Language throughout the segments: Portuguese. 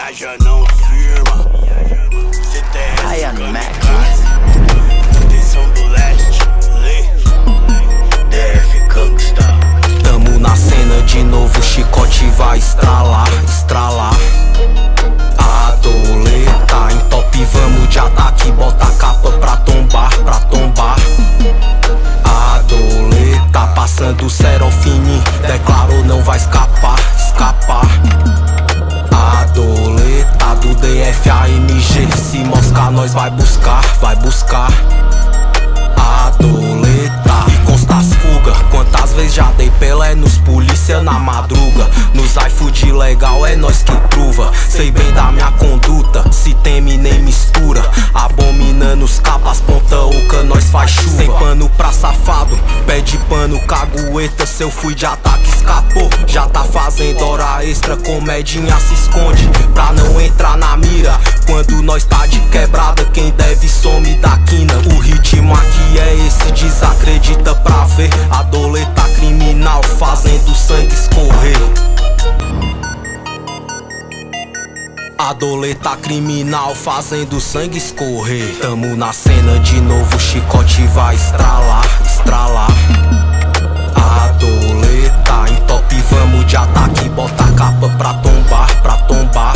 viaja, não firma. CTS, proteção do leste, DF Gangsta. Tamo na cena de novo, chicote vai estralar, estralar. Adoleta, em top vamos de ataque, bota a capa pra tombar, pra tombar. Adoleta, passando Serofini, declarou não vai escapar, escapar. Adoleta, do DF AMG, se moscar nós vai buscar, vai buscar. Adoleta, e consta as fuga, quantas vezes já dei Pelé nos polícia na madruga. Nos iFood legal é nós que truva, sei bem da minha conduta, se teme nem mistura. Abominando os capas, ponta oca, nós faz chuva. Sem pano pra safado, pede pano, cagueta. Se eu fui de ataque, escapou, já tá fazendo hora extra. Comedinha se esconde, pra não entrar na mira. Quando nós tá de quebrada, quem deve some da quina. O ritmo aqui é esse, desacredita pra ver. Adoleta criminal, fazendo sangue escorrer. Adoleta criminal, fazendo sangue escorrer. Tamo na cena de novo, chicote vai estralar, estralar. Adoleta, em top vamos de ataque, bota a capa pra tombar, pra tombar.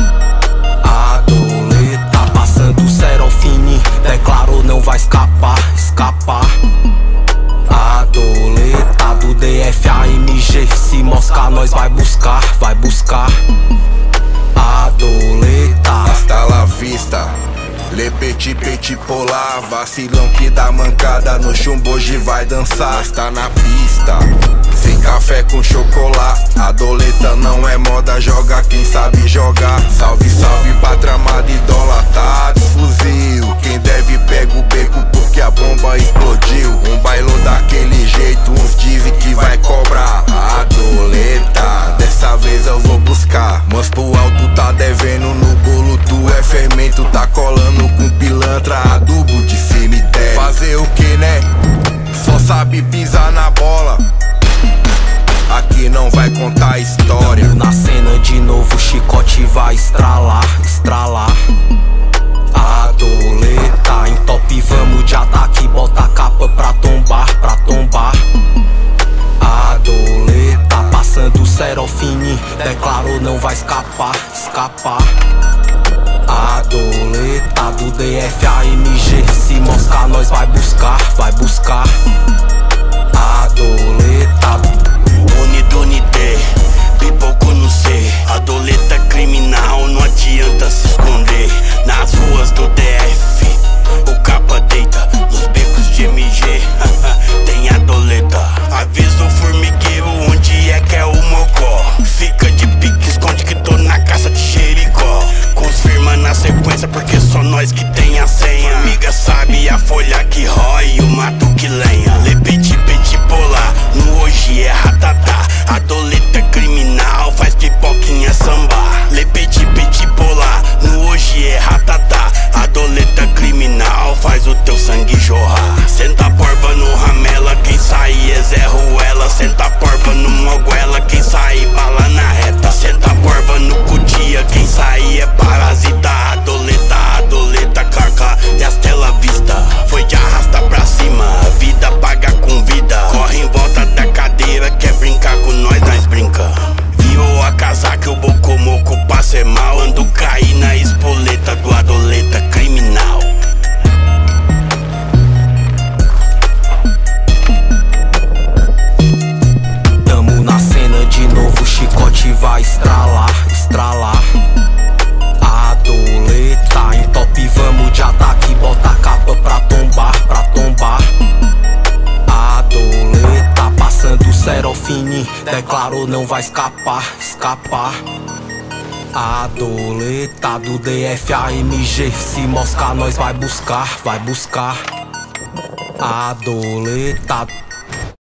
Adoleta, passando Serofini, declarou não vai escapar, escapar. Adoleta, do DF AMG, se moscar nós vai buscar, vai buscar. Adoleta, hasta la vista, le petit petit polar. Vacilão que dá mancada no chumbo, hoje vai dançar. Nós tá na pista, sem café com chocolate. Adoleta não é moda, joga quem sabe jogar. Salve, salve pra tramada idolatrado. Fuzil, quem deve pega o beco porque a bomba explodiu. Um bailão daquele jeito, uns dizem que vai cobrar. Adoleta, dessa vez eu vou buscar. Mas pro alto tá devendo, no bolo tu é fermento. Tá colando com pilantra, adubo de cemitério. Fazer o que, né? Só sabe pisar na bola. Aqui não vai contar história. Tamo na cena de novo, chicote vai estralar, estralar. Adoleta, em top vamos de ataque, bota a capa pra tombar, pra tombar. Adoleta, passando Serofini, declarou não vai escapar, escapar. Adoleta, do DF AMG, se moscar nós vai buscar, vai buscar. Adoleta, Unidunité, pipoco no C. Adoleta criminal, não adianta se esconder. Nas ruas do DF, o capa deita nos becos de MG. Tem adoleta, avisa o formigueiro onde é que é o mocó. Fica de pique, esconde que tô na caça de Jericó. Confirma na sequência porque só nós que tem a senha. Amiga sabe a folha que rói e o mato que lenha. Le petit petit polar, no hoje é ratatá. Adoleta criminal, faz pipoquinha sambar. Le petit petit polar, no hoje é ratatá. Adoleta criminal, faz o teu sangue jorrar. Senta porva no ramela, quem sair é Zé Ruela. Senta porva no moguela, quem sair bala na reta. Senta porva no cutia, quem sair é parasita. Adoleta, adoleta, carca e hasta vista. Foi de arrasta pra cima, vida paga com vida. Corre em volta da cadeira, quer brincar com nós brinca. Viu a casaca, o bocomoco passa é mal. Ando cair na espoleta do adoleta criminal. tamo na cena de novo, chicote vai estralar, estralar. Adoleta, em top vamos de ataque, bota a capa pra tombar, pra tombar. Adoleta, passando Serofini, declarou não vai escapar, escapar. Adoleta, do DF AMG, se moscar nós vai buscar, vai buscar. Adoleta.